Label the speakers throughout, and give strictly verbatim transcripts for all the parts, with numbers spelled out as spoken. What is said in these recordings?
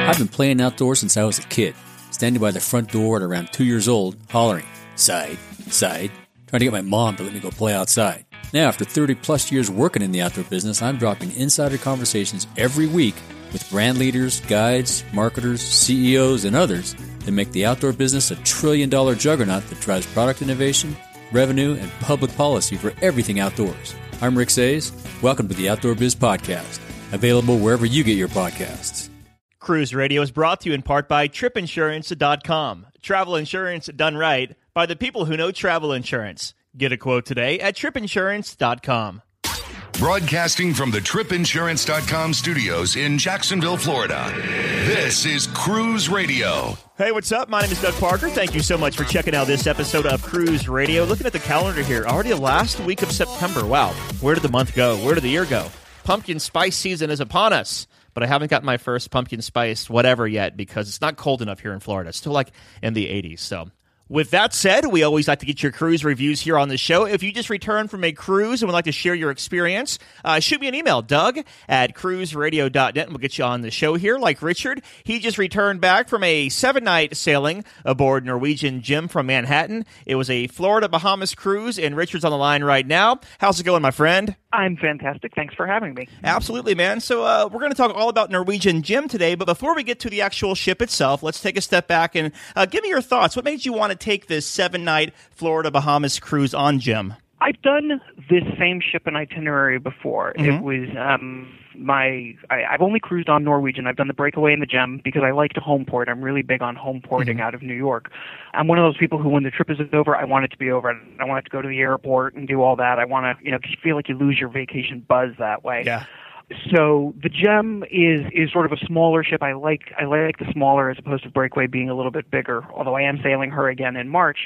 Speaker 1: I've been playing outdoors since I was a kid, standing by the front door at around two years old, hollering, side, side, trying to get my mom to let me go play outside. Now, after thirty plus years working in the outdoor business, I'm dropping insider conversations every week with brand leaders, guides, marketers, C E Os, and others that make the outdoor business a trillion dollar juggernaut that drives product innovation, revenue, and public policy for everything outdoors. I'm Rick Sayes. Welcome to the Outdoor Biz Podcast, available wherever you get your podcasts.
Speaker 2: Cruise Radio is brought to you in part by trip insurance dot com. Travel insurance done right by the people who know travel insurance. Get a quote today at trip insurance dot com.
Speaker 3: Broadcasting from the trip insurance dot com studios in Jacksonville, Florida, this is Cruise Radio.
Speaker 2: Hey, what's up? My name is Doug Parker. Thank you so much for checking out this episode of Cruise Radio. Looking at the calendar here, already the last week of September. Wow, where did the month go? Where did the year go? Pumpkin spice season is upon us. But I haven't gotten my first pumpkin spice whatever yet because it's not cold enough here in Florida. It's still like in the eighties. So with that said, we always like to get your cruise reviews here on the show. If you just returned from a cruise and would like to share your experience, uh, shoot me an email, Doug at cruise radio dot net, and we'll get you on the show here. Like Richard, he just returned back from a seven-night sailing aboard Norwegian Jim from Manhattan. It was a Florida-Bahamas cruise, and Richard's on the line right now. How's it going, my friend?
Speaker 4: I'm fantastic. Thanks for having me.
Speaker 2: Absolutely, man. So uh, we're going to talk all about Norwegian Jim today, but before we get to the actual ship itself, let's take a step back and uh, give me your thoughts. What made you want to take this seven-night Florida-Bahamas cruise on Jim?
Speaker 4: I've done this same ship and itinerary before. Mm-hmm. It was um, my I, I've only cruised on Norwegian. I've done the breakaway in the Gem because I like to home port. I'm really big on home porting mm-hmm. out of New York. I'm one of those people who, when the trip is over, I want it to be over. I want it to go to the airport and do all that. I want to, you know, cause you feel like you lose your vacation buzz that way.
Speaker 2: Yeah.
Speaker 4: So the Gem is is sort of a smaller ship. I like I like the smaller as opposed to Breakaway being a little bit bigger. Although I am sailing her again in March.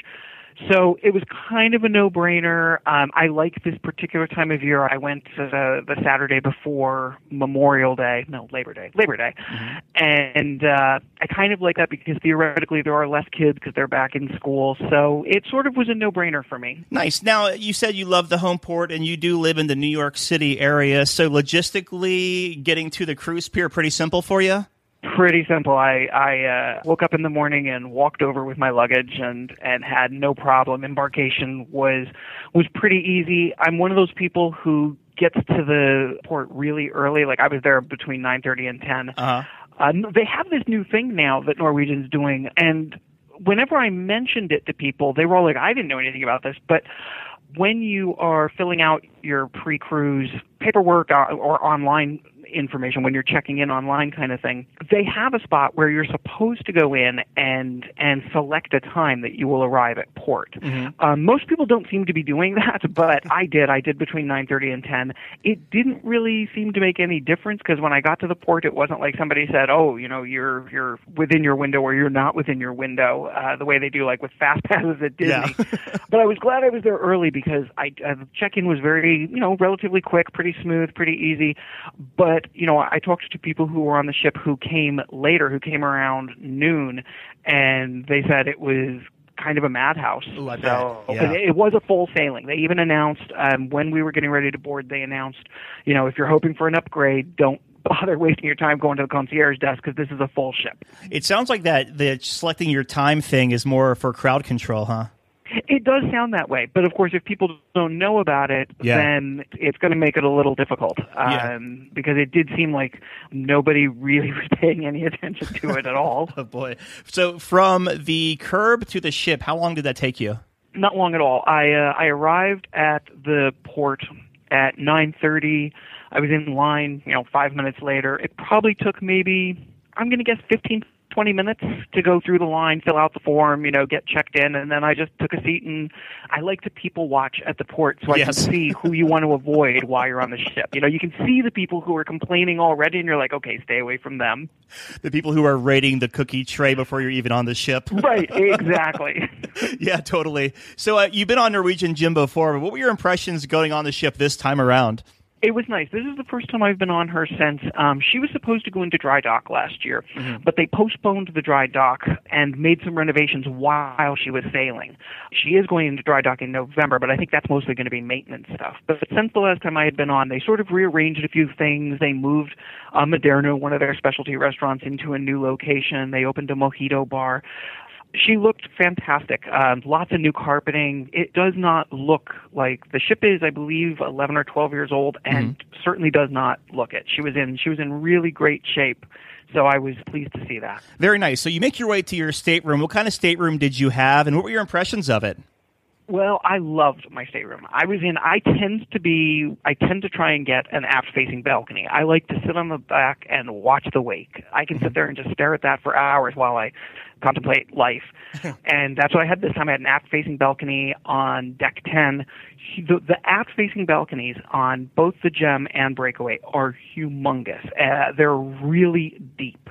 Speaker 4: So it was kind of a no-brainer. Um, I like this particular time of year. I went the, the Saturday before Memorial Day, no, Labor Day, Labor Day. Mm-hmm. And uh, I kind of like that because theoretically there are less kids because they're back in school. So it sort of was a no-brainer for me.
Speaker 2: Nice. Now, you said you love the home port and you do live in the New York City area. So logistically, getting to the cruise pier, pretty simple for you?
Speaker 4: Pretty simple. I, I uh, woke up in the morning and walked over with my luggage and, and had no problem. Embarkation was was pretty easy. I'm one of those people who gets to the port really early. Like I was there between nine thirty and ten. Uh-huh. Uh, they have this new thing now that Norwegian's doing, and whenever I mentioned it to people, they were all like, I didn't know anything about this, but when you are filling out your pre-cruise paperwork or, or online information, when you're checking in online kind of thing, they have a spot where you're supposed to go in and and select a time that you will arrive at port. Mm-hmm. Um, most people don't seem to be doing that, but I did. I did between nine thirty and ten. It didn't really seem to make any difference because when I got to the port, it wasn't like somebody said, oh, you know, you're you're within your window or you're not within your window, uh, the way they do like with fast passes at Disney. Yeah. But I was glad I was there early because I uh, the check-in was very, you know, relatively quick, pretty smooth, pretty easy. But But, you know, I talked to people who were on the ship who came later, who came around noon, and they said it was kind of a madhouse.
Speaker 2: Ooh, I
Speaker 4: so
Speaker 2: bet. Yeah.
Speaker 4: It, it was a full sailing. They even announced, um, when we were getting ready to board, they announced, you know, if you're hoping for an upgrade, don't bother wasting your time going to the concierge desk because this is a full ship.
Speaker 2: It sounds like that the selecting your time thing is more for crowd control, huh?
Speaker 4: It does sound that way, but of course, if people don't know about it,
Speaker 2: yeah.
Speaker 4: then it's going to make it a little difficult. Um,
Speaker 2: yeah.
Speaker 4: Because it did seem like nobody really was paying any attention to it at all.
Speaker 2: Oh boy! So from the curb to the ship, how long did that take you?
Speaker 4: Not long at all. I uh, I arrived at the port at nine thirty. I was in line, you know, five minutes later. It probably took maybe, I'm going to guess, fifteen, twenty minutes to go through the line, fill out the form, you know, get checked in, and then I just took a seat, and I like to people watch at the port so I
Speaker 2: yes.
Speaker 4: can see who you want to avoid while you're on the ship. You know, you can see the people who are complaining already, and you're like, okay, stay away from them.
Speaker 2: The people who are raiding the cookie tray before you're even on the ship.
Speaker 4: Right, exactly.
Speaker 2: Yeah, totally. So uh, you've been on Norwegian Jim before, but what were your impressions going on the ship this time around?
Speaker 4: It was nice. This is the first time I've been on her since um, she was supposed to go into dry dock last year, mm-hmm. but they postponed the dry dock and made some renovations while she was sailing. She is going into dry dock in November, but I think that's mostly going to be maintenance stuff. But since the last time I had been on, they sort of rearranged a few things. They moved uh, Moderno, one of their specialty restaurants, into a new location. They opened a mojito bar. She looked fantastic. Um, lots of new carpeting. It does not look like the ship is, I believe, eleven or twelve years old, and mm-hmm. certainly does not look it. She was in she was in really great shape, so I was pleased to see that.
Speaker 2: Very nice. So you make your way to your stateroom. What kind of stateroom did you have, and what were your impressions of it?
Speaker 4: Well, I loved my stateroom. I was in, I tend to be, I tend to try and get an aft-facing balcony. I like to sit on the back and watch the wake. I can sit there and just stare at that for hours while I contemplate life. And that's what I had this time. I had an aft-facing balcony on deck ten. The, the aft-facing balconies on both the Gem and Breakaway are humongous. Uh, they're really deep.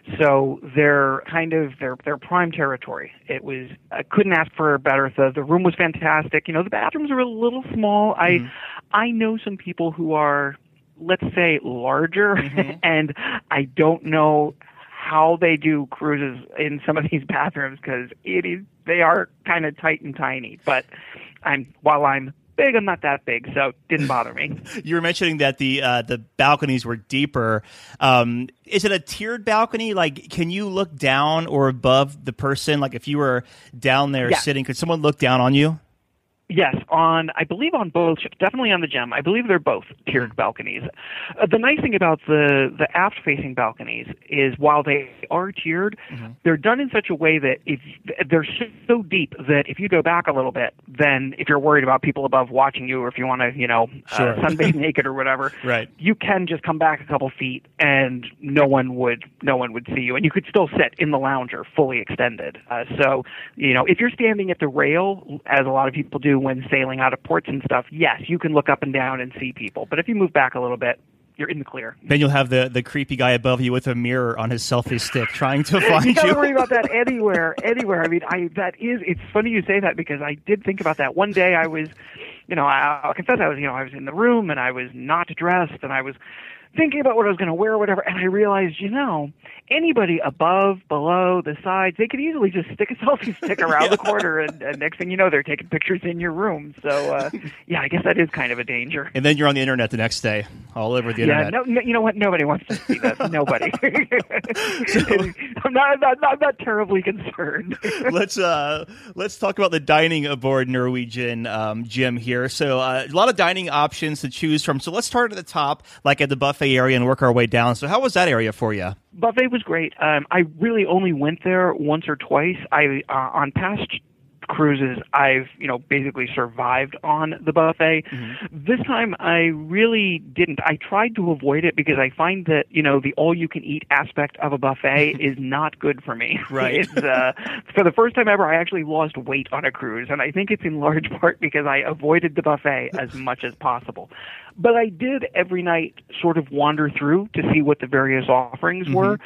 Speaker 4: So they're kind of they're they're prime territory. It was I couldn't ask for better. The the room was fantastic. You know, the bathrooms are a little small. Mm-hmm. I I know some people who are, let's say, larger, mm-hmm. and I don't know how they do cruises in some of these bathrooms because it is they are kind of tight and tiny. But I'm while I'm big, I'm not that big, so it didn't bother me.
Speaker 2: You were mentioning that the uh, the balconies were deeper. Um, is it a tiered balcony? Like, can you look down or above the person? Like, if you were down there yeah. sitting, could someone look down on you?
Speaker 4: Yes, on I believe on both ships, definitely on the Gem. I believe they're both tiered balconies. Uh, the nice thing about the the aft-facing balconies is while they are tiered, mm-hmm. they're done in such a way that if they're so deep that if you go back a little bit, then if you're worried about people above watching you, or if you want to, you know, sure. uh, sunbathe naked or whatever,
Speaker 2: right.
Speaker 4: you can just come back a couple feet and no one would no one would see you, and you could still sit in the lounger fully extended. Uh, so you know, if you're standing at the rail, as a lot of people do when sailing out of ports and stuff, yes, you can look up and down and see people. But if you move back a little bit, you're in the clear.
Speaker 2: Then you'll have the, the creepy guy above you with a mirror on his selfie stick trying to find you.
Speaker 4: You gotta worry about that anywhere, anywhere. I mean, I that is, it's funny you say that because I did think about that. One day I was, you know, I, I'll confess I was, you know, I was in the room and I was not dressed and I was thinking about what I was going to wear or whatever, and I realized, you know, anybody above, below, the sides, they could easily just stick a selfie stick around yeah. the corner, and, and next thing you know, they're taking pictures in your room. So, uh, yeah, I guess that is kind of a danger.
Speaker 2: And then you're on the internet the next day, all over the
Speaker 4: yeah,
Speaker 2: internet.
Speaker 4: No, no, you know what? Nobody wants to see this. Nobody. so, I'm not, not, not, not terribly concerned.
Speaker 2: let's uh, let's talk about the dining aboard Norwegian um, Gem here. So, uh, a lot of dining options to choose from. So, let's start at the top, like at the buffet area, and work our way down. So, how was that area for you?
Speaker 4: Buffet was great. Um, I really only went there once or twice. I uh, on past cruises, I've you know basically survived on the buffet. Mm-hmm. This time, I really didn't. I tried to avoid it because I find that you know the all-you-can-eat aspect of a buffet is not good for me.
Speaker 2: Right.
Speaker 4: It's, uh, for the first time ever, I actually lost weight on a cruise, and I think it's in large part because I avoided the buffet as much as possible. But I did every night sort of wander through to see what the various offerings mm-hmm. were.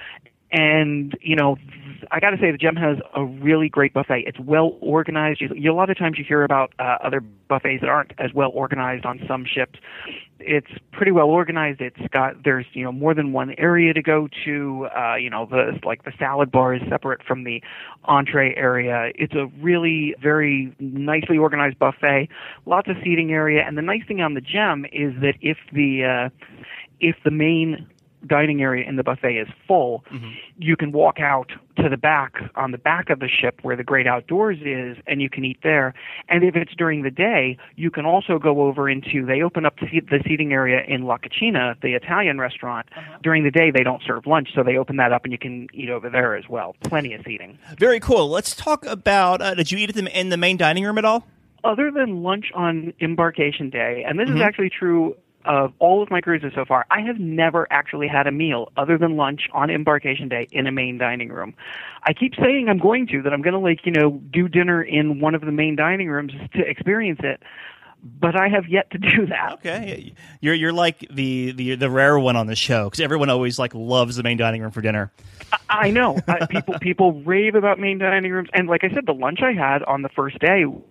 Speaker 4: And, you know, I got to say the Gem has a really great buffet. It's well organized. You, you, a lot of times you hear about uh, other buffets that aren't as well organized on some ships. It's pretty well organized. It's got there's you know more than one area to go to. Uh, you know the like the salad bar is separate from the entree area. It's a really very nicely organized buffet. Lots of seating area. And the nice thing on the Gem is that if the uh, if the main dining area in the buffet is full, mm-hmm. you can walk out to the back, on the back of the ship where the great outdoors is, and you can eat there. And if it's during the day, you can also go over into, they open up the, the seating area in La Cucina, the Italian restaurant. Uh-huh. During the day, they don't serve lunch, so they open that up and you can eat over there as well. Plenty of seating.
Speaker 2: Very cool. Let's talk about, uh, did you eat in the main dining room at all?
Speaker 4: Other than lunch on embarkation day, and this mm-hmm. is actually true of all of my cruises so far, I have never actually had a meal other than lunch on embarkation day in a main dining room. I keep saying I'm going to, that I'm going to, like, you know, do dinner in one of the main dining rooms to experience it, but I have yet to do that.
Speaker 2: Okay. You're you're like the, the, the rare one on the show, because everyone always, like, loves the main dining room for dinner.
Speaker 4: I know. uh, people people rave about main dining rooms. And like I said, the lunch I had on the first day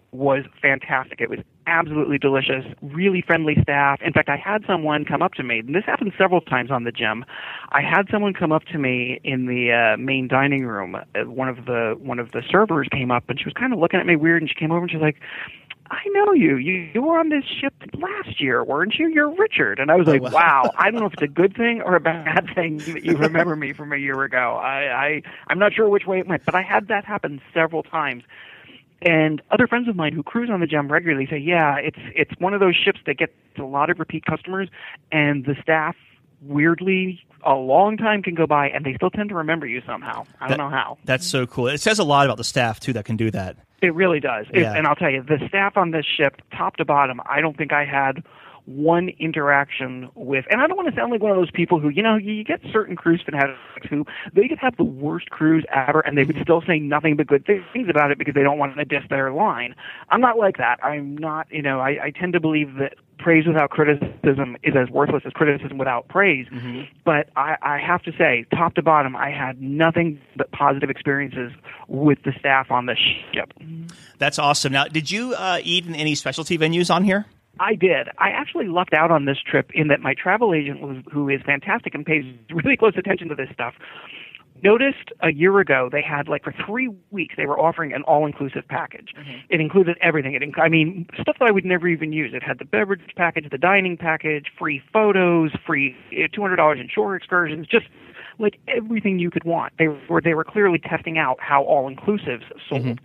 Speaker 4: was fantastic. It was absolutely delicious, really friendly staff. In fact, I had someone come up to me, and this happened several times on the Gem. I had someone come up to me in the uh, main dining room. Uh, one of the one of the servers came up, and she was kind of looking at me weird, and she came over and she's like, I know you. You you were on this ship last year, weren't you? You're Richard. And I was like, oh, wow. wow, I don't know if it's a good thing or a bad thing that you remember me from a year ago. I, I, I'm not sure which way it went, but I had that happen several times. And other friends of mine who cruise on the Gem regularly say, yeah, it's it's one of those ships that gets a lot of repeat customers, and the staff, weirdly, a long time can go by, and they still tend to remember you somehow. I don't
Speaker 2: that,
Speaker 4: know how.
Speaker 2: That's so cool. It says a lot about the staff, too, that can do that.
Speaker 4: It really does. It,
Speaker 2: yeah.
Speaker 4: And I'll tell you, the staff on this ship, top to bottom, I don't think I had one interaction with, and I don't want to sound like one of those people who, you know, you get certain cruise fanatics who, they could have the worst cruise ever and they would still say nothing but good things about it because they don't want to diss their line. I'm not like that. I'm not, you know, I, I tend to believe that praise without criticism is as worthless as criticism without praise. Mm-hmm. But I, I have to say, top to bottom, I had nothing but positive experiences with the staff on this ship.
Speaker 2: That's awesome. Now, did you uh, eat in any specialty venues on here?
Speaker 4: I did. I actually lucked out on this trip in that my travel agent, was, who is fantastic and pays really close attention to this stuff, noticed a year ago they had, like, for three weeks, they were offering an all-inclusive package. Mm-hmm. It included everything. It, inc- I mean, stuff that I would never even use. It had the beverage package, the dining package, free photos, free two hundred dollars in shore excursions, just like everything you could want. They were they were clearly testing out how all-inclusives sold. Mm-hmm.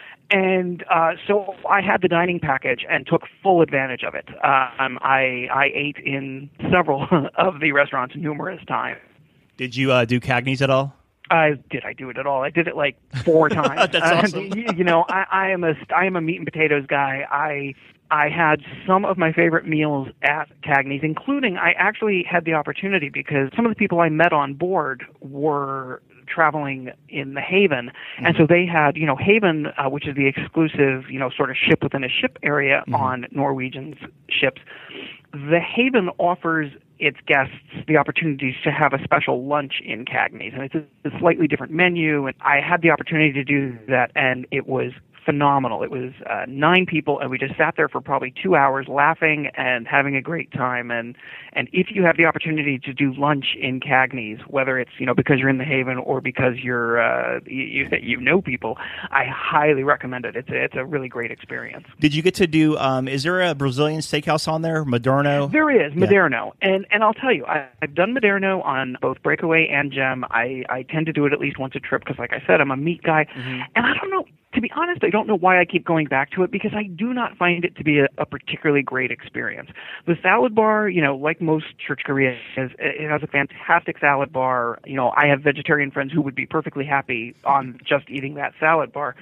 Speaker 4: And uh, so I had the dining package and took full advantage of it. Um, I, I ate in several of the restaurants numerous times.
Speaker 2: Did you uh, do Cagney's at all?
Speaker 4: I did. I do it at all. I did it like four times.
Speaker 2: That's awesome.
Speaker 4: Uh, you, you know, I, I am a I am a meat and potatoes guy. I I had some of my favorite meals at Cagney's, including I actually had the opportunity because some of the people I met on board were traveling in the Haven, mm-hmm. and so they had, you know, Haven, uh, which is the exclusive, you know, sort of ship within a ship area mm-hmm. on Norwegian's ships. The Haven offers its guests the opportunities to have a special lunch in Cagney's, and it's a, a slightly different menu, and I had the opportunity to do that, and it was phenomenal. It was uh, nine people, and we just sat there for probably two hours laughing and having a great time. And and if you have the opportunity to do lunch in Cagney's, whether it's, you know, because you're in the Haven or because you're uh, you you know people, I highly recommend it. It's a, it's a really great experience.
Speaker 2: Did you get to do? Um, is there a Brazilian steakhouse on there, Moderno?
Speaker 4: There is Moderno, yeah. and and I'll tell you, I, I've done Moderno on both Breakaway and Gem. I I tend to do it at least once a trip because, like I said, I'm a meat guy, mm-hmm. and I don't know. To be honest, I don't know why I keep going back to it because I do not find it to be a, a particularly great experience. The salad bar, you know, like most Church Korea, is, it has a fantastic salad bar. You know, I have vegetarian friends who would be perfectly happy on just eating that salad bar.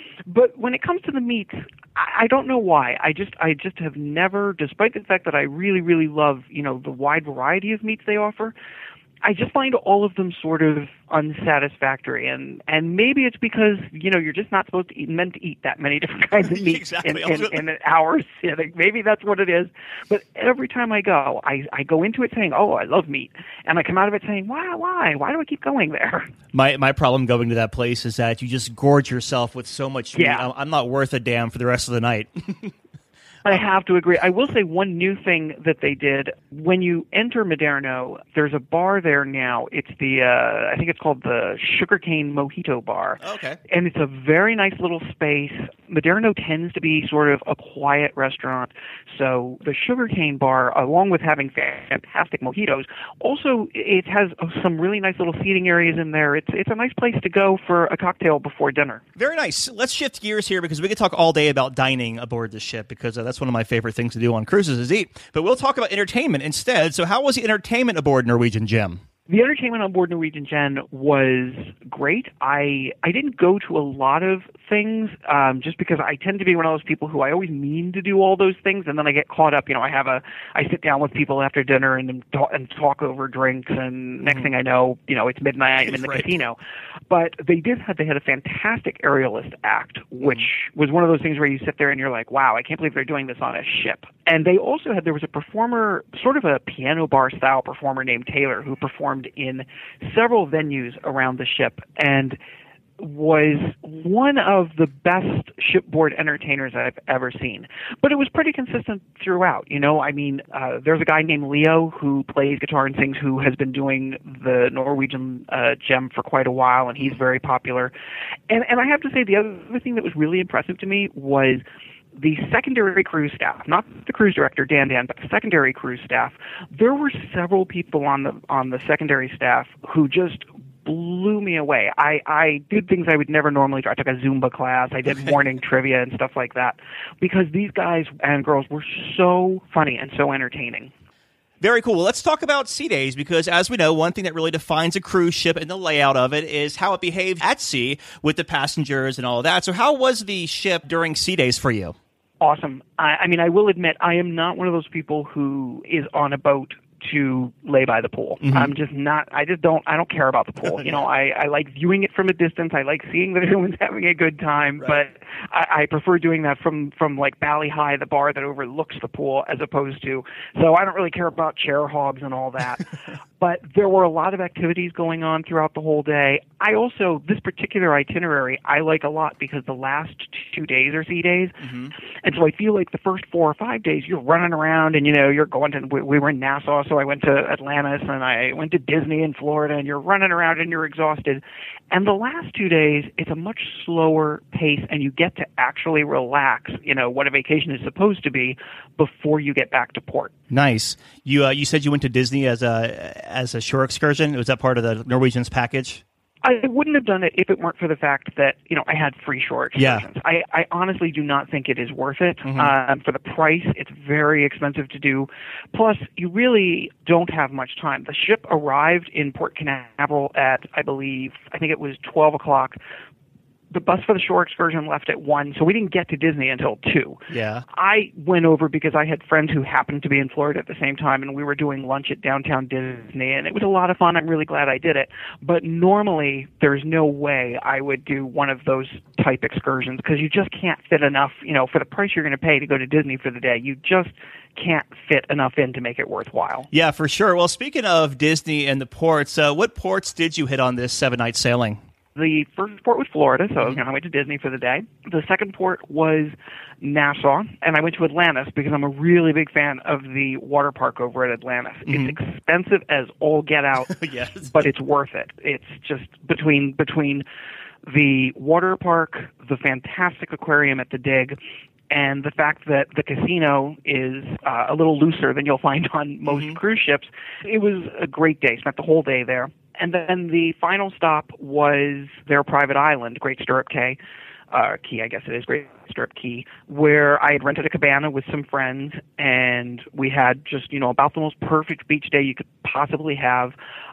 Speaker 4: But when it comes to the meats, I, I don't know why. I just, I just have never, despite the fact that I really, really love, you know, the wide variety of meats they offer, I just find all of them sort of unsatisfactory, and, and maybe it's because, you know, you're just not supposed to eat, meant to eat that many different kinds of meat
Speaker 2: exactly.
Speaker 4: in, in, in an hour sitting. Maybe that's what it is. But every time I go, I, I go into it saying, oh, I love meat, and I come out of it saying, why, why, why do I keep going there?
Speaker 2: My my problem going to that place is that you just gorge yourself with so much meat.
Speaker 4: Yeah.
Speaker 2: I'm not worth a damn for the rest of the night.
Speaker 4: I have to agree. I will say one new thing that they did. When you enter Moderno, there's a bar there now. It's the, uh, I think it's called the Sugarcane Mojito Bar.
Speaker 2: Okay.
Speaker 4: And it's a very nice little space. Moderno tends to be sort of a quiet restaurant. So the Sugarcane Bar, along with having fantastic mojitos, also it has some really nice little seating areas in there. It's, it's a nice place to go for a cocktail before dinner.
Speaker 2: Very nice. Let's shift gears here because we could talk all day about dining aboard the ship because uh, that's one of my favorite things to do on cruises is eat. But we'll talk about entertainment instead. So how was the entertainment aboard Norwegian Gem?
Speaker 4: The entertainment on board Norwegian Gem was great. I I didn't go to a lot of things um, just because I tend to be one of those people who I always mean to do all those things, and then I get caught up. You know, I have a I sit down with people after dinner and talk, and talk over drinks, and next mm-hmm. thing I know, you know, it's midnight. I'm in the
Speaker 2: right.
Speaker 4: casino. But they did have they had a fantastic aerialist act, which mm-hmm. was one of those things where you sit there and you're like, wow, I can't believe they're doing this on a ship. And they also had there was a performer, sort of a piano bar style performer named Taylor, who performed in several venues around the ship, and was one of the best shipboard entertainers I've ever seen. But it was pretty consistent throughout. You know, I mean, uh, there's a guy named Leo who plays guitar and sings who has been doing the Norwegian uh, Gem for quite a while, and he's very popular. And, and I have to say, the other thing that was really impressive to me was the secondary cruise staff, not the cruise director, Dan Dan, but the secondary cruise staff. There were several people on the on the secondary staff who just blew me away. I, I did things I would never normally do. I took a Zumba class. I did morning trivia and stuff like that because these guys and girls were so funny and so entertaining.
Speaker 2: Very cool. Well, let's talk about sea days because, as we know, one thing that really defines a cruise ship and the layout of it is how it behaves at sea with the passengers and all of that. So how was the ship during sea days for you?
Speaker 4: Awesome. I, I mean, I will admit, I am not one of those people who is on a boat to lay by the pool. Mm-hmm. I'm just not, I just don't, I don't care about the pool. You know, I, I like viewing it from a distance. I like seeing that everyone's having a good time, right. But I, I prefer doing that from, from like Bally High, the bar that overlooks the pool, as opposed to, so I don't really care about chair hogs and all that. But there were a lot of activities going on throughout the whole day. I also, this particular itinerary, I like a lot because the last two days are sea days. Mm-hmm. And so I feel like the first four or five days, you're running around and, you know, you're going to, we, we were in Nassau, so I went to Atlantis and I went to Disney in Florida, and you're running around and you're exhausted. And the last two days, it's a much slower pace and you get to actually relax, you know, what a vacation is supposed to be before you get back to port.
Speaker 2: Nice. You uh, you said you went to Disney as a as a shore excursion. Was that part of the Norwegian's package?
Speaker 4: I wouldn't have done it if it weren't for the fact that, you know, I had free shore excursions. Yeah. I, I honestly do not think it is worth it. Mm-hmm. Um, for the price, it's very expensive to do. Plus, you really don't have much time. The ship arrived in Port Canaveral at, I believe, I think it was twelve o'clock. The bus for the shore excursion left at one, so we didn't get to Disney until two.
Speaker 2: Yeah.
Speaker 4: I went over because I had friends who happened to be in Florida at the same time, and we were doing lunch at downtown Disney, and it was a lot of fun. I'm really glad I did it. But normally, there's no way I would do one of those type excursions because you just can't fit enough, you know, for the price you're going to pay to go to Disney for the day. You just can't fit enough in to make it worthwhile.
Speaker 2: Yeah, for sure. Well, speaking of Disney and the ports, uh, what ports did you hit on this seven-night sailing?
Speaker 4: The first port was Florida, so you know, I went to Disney for the day. The second port was Nassau, and I went to Atlantis because I'm a really big fan of the water park over at Atlantis. Mm-hmm. It's expensive as all get out,
Speaker 2: yes.
Speaker 4: But it's worth it. It's just between between the water park, the fantastic aquarium at the Dig, and the fact that the casino is uh, a little looser than you'll find on most mm-hmm. cruise ships. It was a great day. Spent the whole day there. And then the final stop was their private island, Great Stirrup Cay, uh, Key, I guess it is, Great Stirrup Key, where I had rented a cabana with some friends, and we had just, you know, about the most perfect beach day you could possibly have.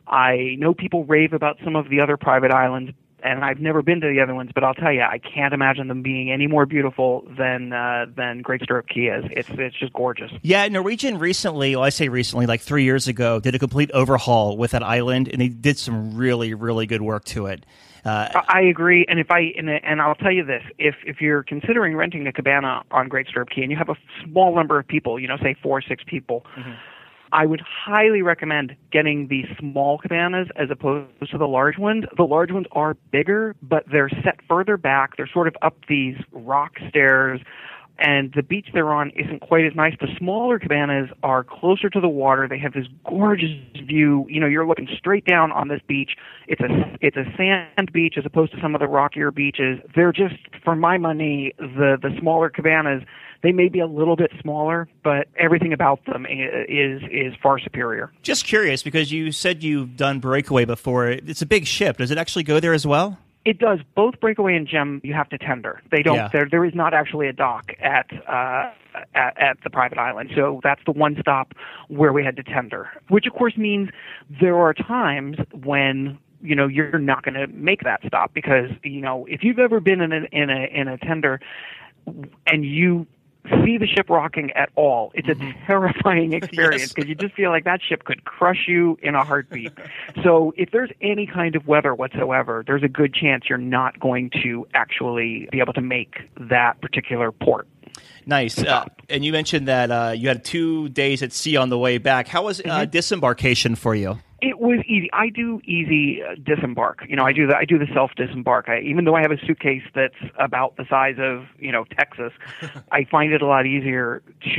Speaker 4: I know people rave about some of the other private islands, and I've never been to the other ones, but I'll tell you, I can't imagine them being any more beautiful than uh, than Great Stirrup Cay is. It's it's just gorgeous.
Speaker 2: Yeah, Norwegian recently, well, I say recently, like three years ago, did a complete overhaul with that island, and they did some really, really good work to it.
Speaker 4: Uh, I agree, and if I and, and I'll tell you this: if if you're considering renting a cabana on Great Stirrup Cay, and you have a small number of people, you know, say four or six people. Mm-hmm. I would highly recommend getting the small cabanas as opposed to the large ones. The large ones are bigger, but they're set further back. They're sort of up these rock stairs, and the beach they're on isn't quite as nice. The smaller cabanas are closer to the water. They have this gorgeous view. You know, you're looking straight down on this beach. It's a it's a sand beach as opposed to some of the rockier beaches. They're just, for my money, the the smaller cabanas, they may be a little bit smaller, but everything about them is is far superior.
Speaker 2: Just curious, because you said you've done Breakaway before. It's a big ship. Does it actually go there as well?
Speaker 4: It does. Both Breakaway and Gem, you have to tender. They don't. Yeah. There, there is not actually a dock at, uh, at at the private island. So that's the one stop where we had to tender, which of course means there are times when, you know, you're not going to make that stop because, you know, if you've ever been in a in a in a tender and you see the ship rocking at all, it's a mm-hmm. terrifying experience because yes. you just feel like that ship could crush you in a heartbeat. So if there's any kind of weather whatsoever, there's a good chance you're not going to actually be able to make that particular port.
Speaker 2: Nice. Uh, and you mentioned that uh, you had two days at sea on the way back. How was uh, mm-hmm. disembarkation for you?
Speaker 4: It was easy. I do easy uh, disembark. You know, I do the I do the self disembark. I, even though I have a suitcase that's about the size of you know Texas, I find it a lot easier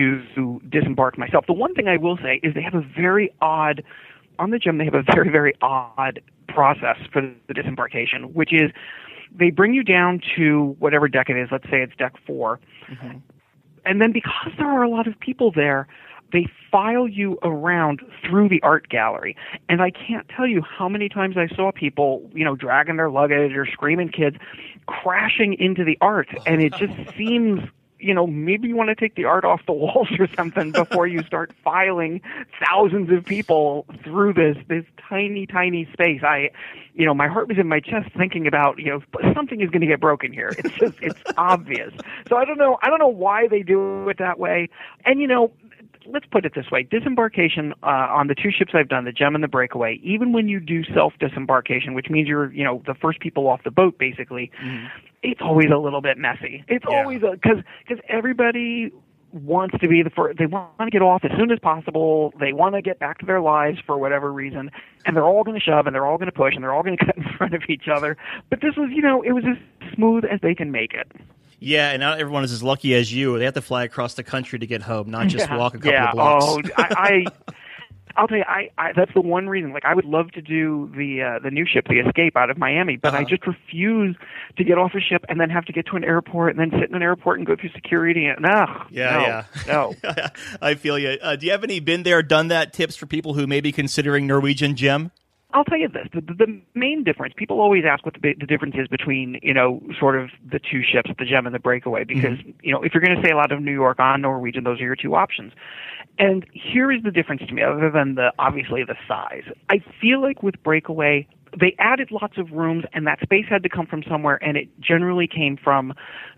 Speaker 4: to disembark myself. The one thing I will say is they have a very odd on the gym. They have a very very odd process for the disembarkation, which is they bring you down to whatever deck it is. Let's say it's deck four, mm-hmm. and then because there are a lot of people there, they file you around through the art gallery. And I can't tell you how many times I saw people, you know, dragging their luggage or screaming kids crashing into the art. And it just seems, you know, maybe you want to take the art off the walls or something before you start filing thousands of people through this, this tiny, tiny space. I, you know, my heart was in my chest thinking about, you know, something is going to get broken here. It's just, it's obvious. So I don't know, I don't know why they do it that way. And, you know, let's put it this way. Disembarkation uh, on the two ships I've done, the Gem and the Breakaway, even when you do self-disembarkation, which means you're, you know, the first people off the boat, basically, mm-hmm. it's always a little bit messy. It's yeah. always, because because everybody wants to be the first, they want to get off as soon as possible, they want to get back to their lives for whatever reason, and they're all going to shove, and they're all going to push, and they're all going to cut in front of each other. But this was, you know, it was as smooth as they can make it.
Speaker 2: Yeah, and not everyone is as lucky as you. They have to fly across the country to get home, not just
Speaker 4: yeah,
Speaker 2: walk a couple
Speaker 4: yeah.
Speaker 2: of blocks.
Speaker 4: Oh, I, I, I'll tell you, I, I, that's the one reason. Like, I would love to do the uh, the new ship, the Escape, out of Miami, but uh-huh. I just refuse to get off a ship and then have to get to an airport and then sit in an airport and go through security. And, no,
Speaker 2: yeah,
Speaker 4: no,
Speaker 2: yeah.
Speaker 4: no.
Speaker 2: I feel you. Uh, do you have any been there, done that tips for people who may be considering Norwegian Gem?
Speaker 4: I'll tell you this, the, the main difference, people always ask what the, the difference is between, you know, sort of the two ships, the Gem and the Breakaway, because, mm-hmm. you know, if you're going to sail out of New York on Norwegian, those are your two options. And here is the difference to me, other than the obviously the size. I feel like with Breakaway, they added lots of rooms, and that space had to come from somewhere, and it generally came from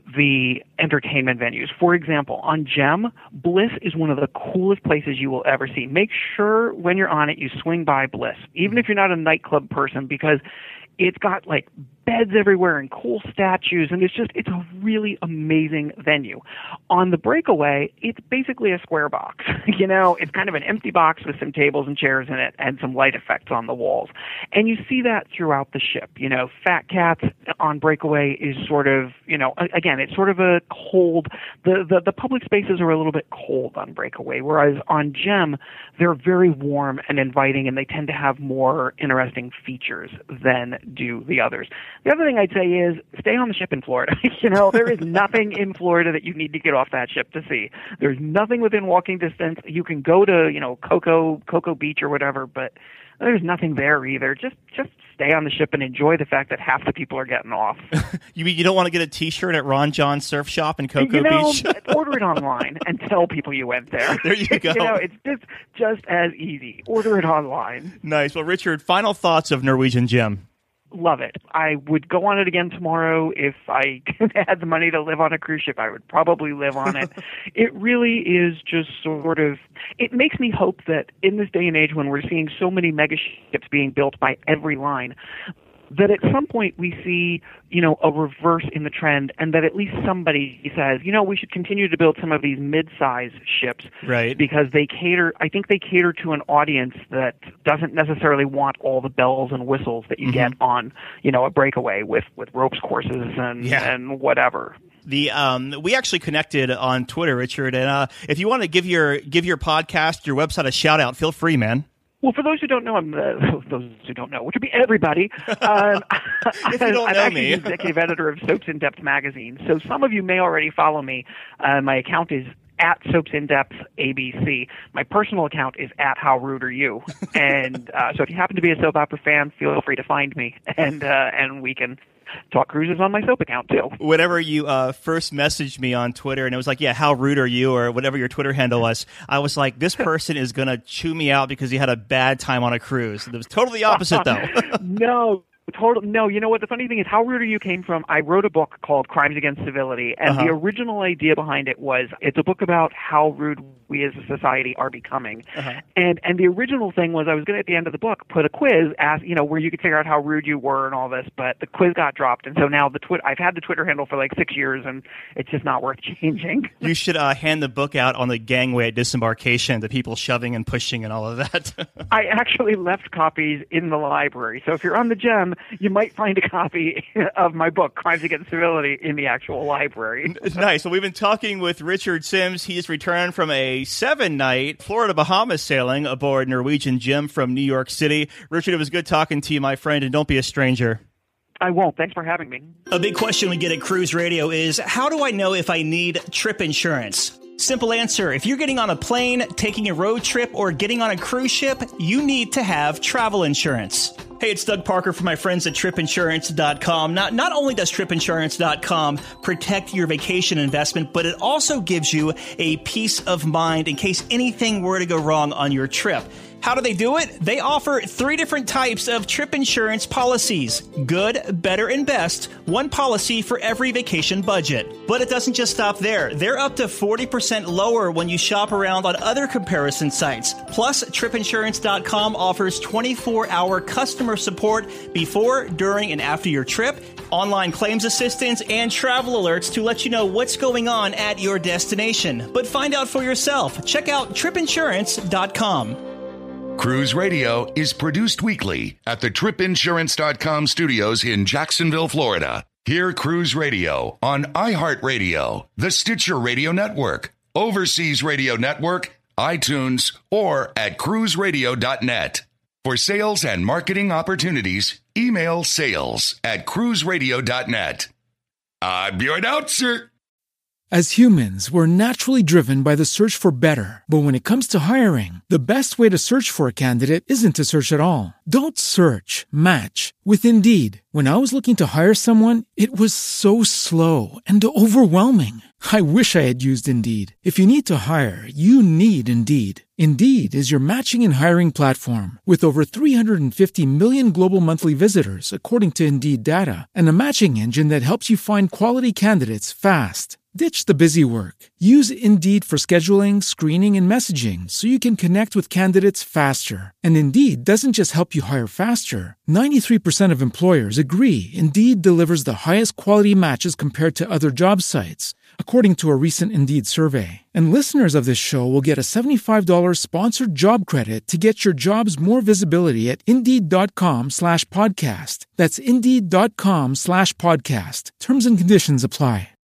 Speaker 4: the entertainment venues. For example, on Gem, Bliss is one of the coolest places you will ever see. Make sure when you're on it, you swing by Bliss, even if you're not a nightclub person, because it's got like beds everywhere and cool statues, and it's just, it's a really amazing venue. On the Breakaway, it's basically a square box. You know, it's kind of an empty box with some tables and chairs in it and some light effects on the walls. And you see that throughout the ship. You know, Fat Cats on Breakaway is sort of, you know, again, it's sort of a cold, the, the, the public spaces are a little bit cold on Breakaway, whereas on Gem, they're very warm and inviting, and they tend to have more interesting features than do the others. The other thing I'd say is stay on the ship in Florida. You know, there is nothing in Florida that you need to get off that ship to see. There's nothing within walking distance. You can go to, you know, Cocoa, Cocoa Beach or whatever, but there's nothing there either. Just just stay on the ship and enjoy the fact that half the people are getting off.
Speaker 2: you you don't want to get a T-shirt at Ron John Surf Shop in Cocoa
Speaker 4: you know,
Speaker 2: Beach?
Speaker 4: Order it online and tell people you went there.
Speaker 2: There you go.
Speaker 4: You know, it's just just as easy. Order it online.
Speaker 2: Nice. Well, Richard, final thoughts of Norwegian Gem.
Speaker 4: Love it. I would go on it again tomorrow. If I had the money to live on a cruise ship, I would probably live on it. It really is just sort of, it makes me hope that in this day and age when we're seeing so many mega ships being built by every line, that at some point we see, you know, a reverse in the trend, and that at least somebody says, you know, we should continue to build some of these mid-size ships,
Speaker 2: right? Because
Speaker 4: they cater, I think they cater to an audience that doesn't necessarily want all the bells and whistles that you mm-hmm. get on, you know, a Breakaway with, with ropes courses and,
Speaker 2: yeah.
Speaker 4: and whatever.
Speaker 2: The um, we actually connected on Twitter, Richard, and uh, if you want to give your give your podcast, your website a shout out, feel free, man.
Speaker 4: Well, for those who don't know, I'm uh, those who don't know, which would be everybody. Um,
Speaker 2: if you don't
Speaker 4: I'm
Speaker 2: know
Speaker 4: actually
Speaker 2: me.
Speaker 4: the executive editor of Soaps in Depth magazine, so some of you may already follow me. Uh, my account is at Soaps in Depth A B C. My personal account is at How Rude Are You? And uh, so if you happen to be a soap opera fan, feel free to find me, and uh, and we can talk cruises on my soap account too.
Speaker 2: Whenever you uh, first messaged me on Twitter, and it was like, yeah, how rude are you, or whatever your Twitter handle was, I was like, this person is going to chew me out because he had a bad time on a cruise. It was totally opposite, though.
Speaker 4: No. Total, no, you know what? The funny thing is, How Rude Are You came from, I wrote a book called Crimes Against Civility, and uh-huh. the original idea behind it was it's a book about how rude we as a society are becoming. Uh-huh. And and the original thing was I was going to, at the end of the book, put a quiz, ask, you know, where you could figure out how rude you were and all this, but the quiz got dropped, and so now the twi- I've had the Twitter handle for like six years, and it's just not worth changing.
Speaker 5: You should uh, hand the book out on the gangway at disembarkation, the people shoving and pushing and all of that.
Speaker 4: I actually left copies in the library, so if you're on the Gem, you might find a copy of my book, Crimes Against Civility, in the actual library.
Speaker 5: Nice. Well, we've been talking with Richard Sims. He's returned from a seven-night Florida-Bahamas sailing aboard Norwegian Gem from New York City. Richard, it was good talking to you, my friend, and don't be a stranger.
Speaker 4: I won't. Thanks for having me.
Speaker 5: A big question we get at Cruise Radio is, how do I know if I need trip insurance? Simple answer. If you're getting on a plane, taking a road trip, or getting on a cruise ship, you need to have travel insurance. Hey, it's Doug Parker from my friends at trip insurance dot com. Not, not only does trip insurance dot com protect your vacation investment, but it also gives you a peace of mind in case anything were to go wrong on your trip. How do they do it? They offer three different types of trip insurance policies. Good, better, and best. One policy for every vacation budget. But it doesn't just stop there. They're up to forty percent lower when you shop around on other comparison sites. Plus, trip insurance dot com offers twenty-four hour customer support before, during, and after your trip, online claims assistance, and travel alerts to let you know what's going on at your destination. But find out for yourself. Check out trip insurance dot com.
Speaker 3: Cruise Radio is produced weekly at the trip insurance dot com studios in Jacksonville, Florida. Hear Cruise Radio on iHeartRadio, the Stitcher Radio Network, Overseas Radio Network, iTunes, or at cruise radio dot net. For sales and marketing opportunities, email sales at cruise radio dot net. I'm your announcer.
Speaker 6: As humans, we're naturally driven by the search for better. But when it comes to hiring, the best way to search for a candidate isn't to search at all. Don't search, match with Indeed. When I was looking to hire someone, it was so slow and overwhelming. I wish I had used Indeed. If you need to hire, you need Indeed. Indeed is your matching and hiring platform with over three hundred fifty million global monthly visitors, according to Indeed data, and a matching engine that helps you find quality candidates fast. Ditch the busy work. Use Indeed for scheduling, screening, and messaging so you can connect with candidates faster. And Indeed doesn't just help you hire faster. ninety-three percent of employers agree Indeed delivers the highest quality matches compared to other job sites, according to a recent Indeed survey. And listeners of this show will get a seventy-five dollars sponsored job credit to get your jobs more visibility at Indeed.com slash podcast. That's Indeed.com slash podcast. Terms and conditions apply.